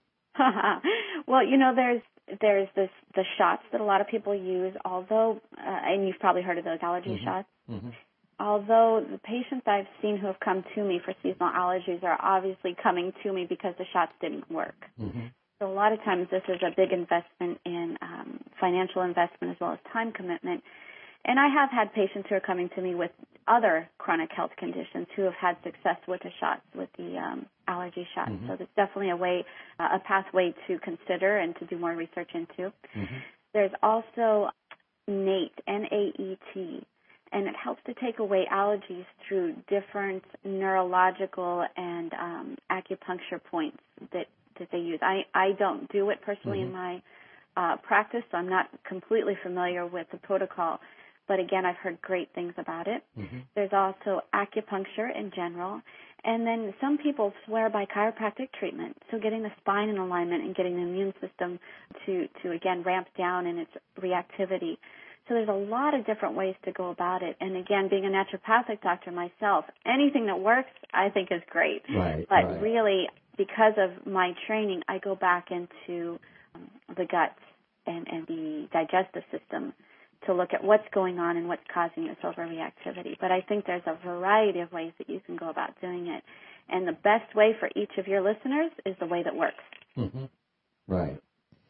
Well, you know, there's there's this the shots that a lot of people use, although, uh, and you've probably heard of those allergy mm-hmm. shots. Mm-hmm. Although the patients I've seen who have come to me for seasonal allergies are obviously coming to me because the shots didn't work. Mm-hmm. So a lot of times this is a big investment in um, financial investment as well as time commitment. And I have had patients who are coming to me with other chronic health conditions who have had success with the shots, with the um, allergy shots. Mm-hmm. So there's definitely a way, uh, a pathway to consider and to do more research into. Mm-hmm. There's also NATE, N A E T, and it helps to take away allergies through different neurological and um, acupuncture points that, that they use. I, I don't do it personally mm-hmm. in my uh, practice, so I'm not completely familiar with the protocol. But again, I've heard great things about it. Mm-hmm. There's also acupuncture in general. And then some people swear by chiropractic treatment, so getting the spine in alignment and getting the immune system to, to again, ramp down in its reactivity. So there's a lot of different ways to go about it. And again, being a naturopathic doctor myself, anything that works, I think is great. Right, but right. really, because of my training, I go back into um, the gut and, and the digestive system to look at what's going on and what's causing this overreactivity. But I think there's a variety of ways that you can go about doing it. And the best way for each of your listeners is the way that works. Mm-hmm. Right.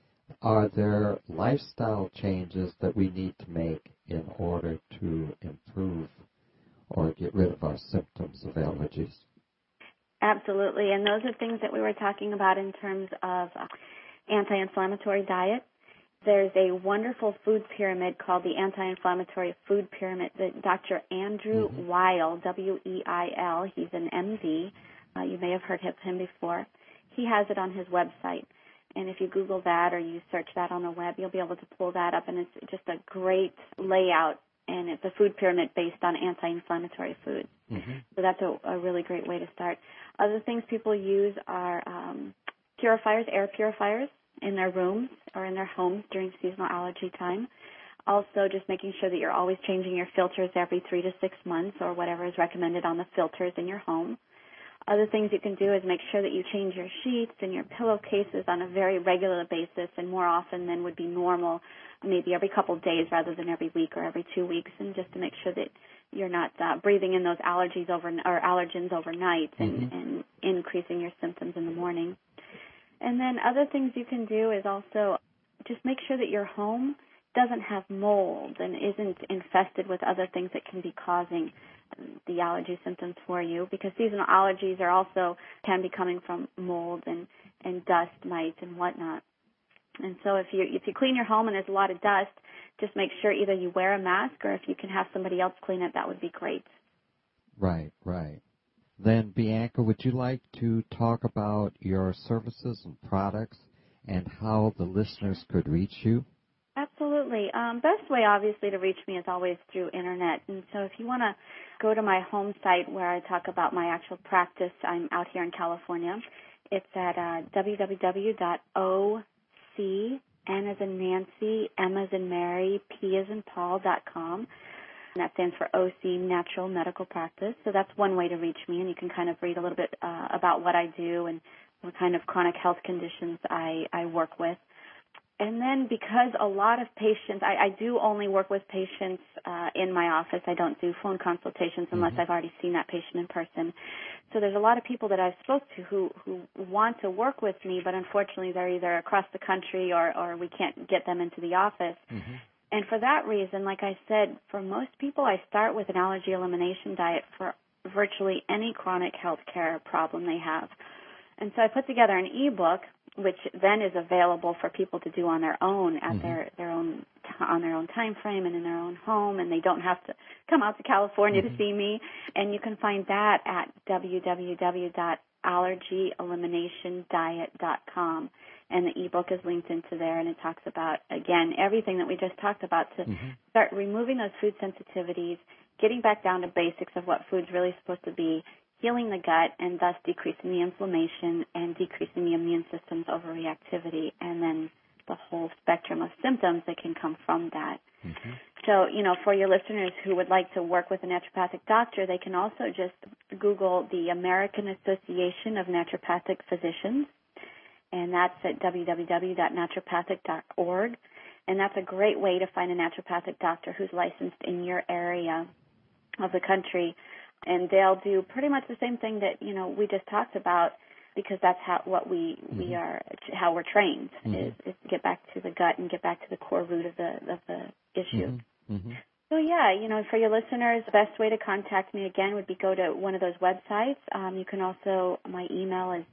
Are there lifestyle changes that we need to make in order to improve or get rid of our symptoms of allergies? Absolutely. And those are things that we were talking about in terms of uh, anti-inflammatory diet. There's a wonderful food pyramid called the Anti-Inflammatory Food Pyramid that Doctor Andrew mm-hmm. Weil, W E I L, he's an M D. Uh, you may have heard of him before. He has it on his website. And if you Google that or you search that on the web, you'll be able to pull that up. And it's just a great layout. And it's a food pyramid based on anti-inflammatory foods. Mm-hmm. So that's a, a really great way to start. Other things people use are um, purifiers, air purifiers, in their rooms or in their homes during seasonal allergy time. Also, just making sure that you're always changing your filters every three to six months or whatever is recommended on the filters in your home. Other things you can do is make sure that you change your sheets and your pillowcases on a very regular basis and more often than would be normal, maybe every couple of days rather than every week or every two weeks, and just to make sure that you're not uh, breathing in those allergies over or allergens overnight and, mm-hmm. and increasing your symptoms in the morning. And then other things you can do is also just make sure that your home doesn't have mold and isn't infested with other things that can be causing the allergy symptoms for you, because seasonal allergies are also can be coming from mold and, and dust mites and whatnot. And so if you if you clean your home and there's a lot of dust, just make sure either you wear a mask or if you can have somebody else clean it, that would be great. Right, right. Then, Bianca, would you like to talk about your services and products and how the listeners could reach you? Absolutely. Um, best way, obviously, to reach me is always through Internet. And so if you want to go to my home site where I talk about my actual practice, I'm out here in California. It's at uh, w w w dot o c, N as in Nancy, M as in Mary, P as in Paul dot com. And that stands for O C, Natural Medical Practice. So that's one way to reach me, and you can kind of read a little bit uh, about what I do and what kind of chronic health conditions I, I work with. And then because a lot of patients, I, I do only work with patients uh, in my office. I don't do phone consultations unless mm-hmm. I've already seen that patient in person. So there's a lot of people that I've spoke to who, who want to work with me, but unfortunately they're either across the country or, or we can't get them into the office. Mm-hmm. And for that reason, like I said, for most people, I start with an allergy elimination diet for virtually any chronic health care problem they have. And so I put together an e-book, which then is available for people to do on their own at mm-hmm. their, their own on their own time frame and in their own home, and they don't have to come out to California mm-hmm. to see me. And you can find that at w w w dot allergy elimination diet dot com. And the e-book is linked into there, and it talks about, again, everything that we just talked about to mm-hmm. start removing those food sensitivities, getting back down to basics of what food's really supposed to be, healing the gut, and thus decreasing the inflammation and decreasing the immune system's overreactivity, and then the whole spectrum of symptoms that can come from that. Mm-hmm. So, you know, for your listeners who would like to work with a naturopathic doctor, they can also just Google the American Association of Naturopathic Physicians, and that's at w w w dot naturopathic dot org. And that's a great way to find a naturopathic doctor who's licensed in your area of the country. And they'll do pretty much the same thing that, you know, we just talked about, because that's how what we, mm-hmm. we are, how we're trained, mm-hmm. is, is to get back to the gut and get back to the core root of the of the issue. Mm-hmm. Mm-hmm. So, yeah, you know, for your listeners, the best way to contact me, again, would be go to one of those websites. Um, you can also, my email is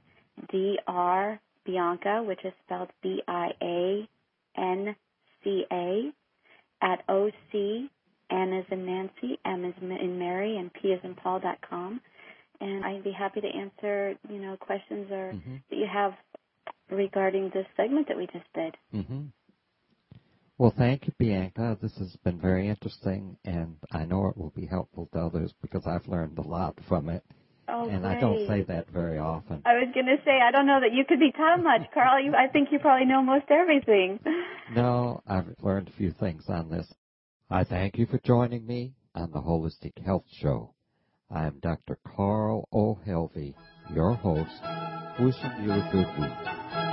Dr. Bianca, which is spelled B I A N C A, at O C, N as in Nancy, M as in Mary, and P as in Paul dot com. And I'd be happy to answer, you know, questions or mm-hmm. that you have regarding this segment that we just did. Mm-hmm. Well, thank you, Bianca. This has been very interesting, and I know it will be helpful to others because I've learned a lot from it. Oh, and great. I don't say that very often. I was going to say, I don't know that you could be taught much, Carl. You, I think you probably know most everything. No, I've learned a few things on this. I thank you for joining me on the Holistic Health Show. I am Doctor Carl O'Helvey, your host, wishing you a good week.